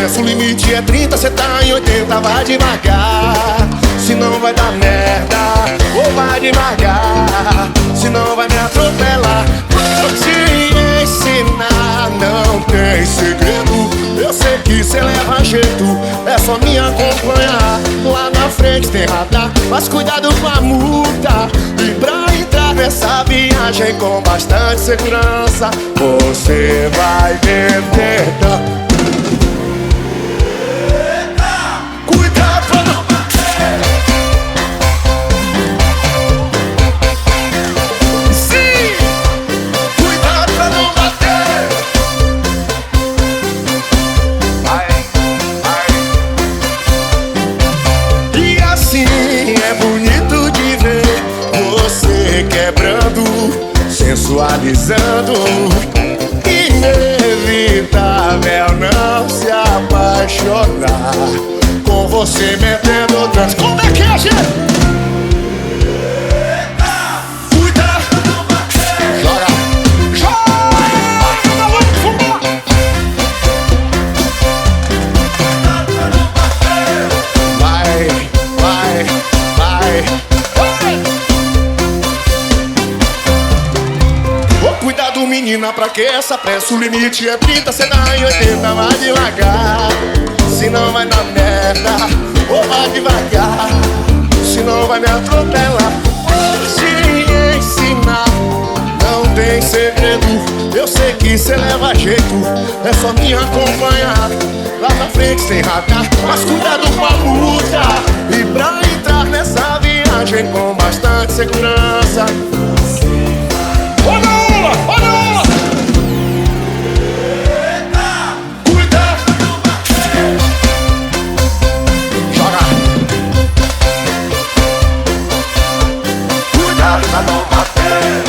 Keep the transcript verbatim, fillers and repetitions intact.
pressa, o limite é trinta, cê tá em oitenta, vai devagar, senão vai dar merda. Ou vai devagar, senão vai me atropelar. Vou te ensinar, não tem segredo. Eu sei que cê leva jeito, é só me acompanhar. Lá na frente tem radar, mas cuidado com a multa. E pra entrar nessa viagem com bastante segurança, você vai beber. Cuidado pra não bater. Sim, cuidado pra não bater. Vai, vai. E assim é bonito de ver você quebrando, sensualizando. Inevitável não se apaixonar com você metendo trans. Como é que é, gente? Cuidado pra não bater. Joga, joga, vamos fumar. Cuidado pra não bater. Vai, vai, vai, vai. Oh, cuidado, menina, pra que essa pressa? O limite é trinta, cê tá em oitenta, vai devagar, senão vai dar merda. Ou vai devagar, senão vai me atropelar. Vou te ensinar, não tem segredo. Eu sei que cê leva jeito, é só me acompanhar. Lá na frente tem radar, mas cuidado com a multa. E pra entrar nessa viagem com bastante segurança,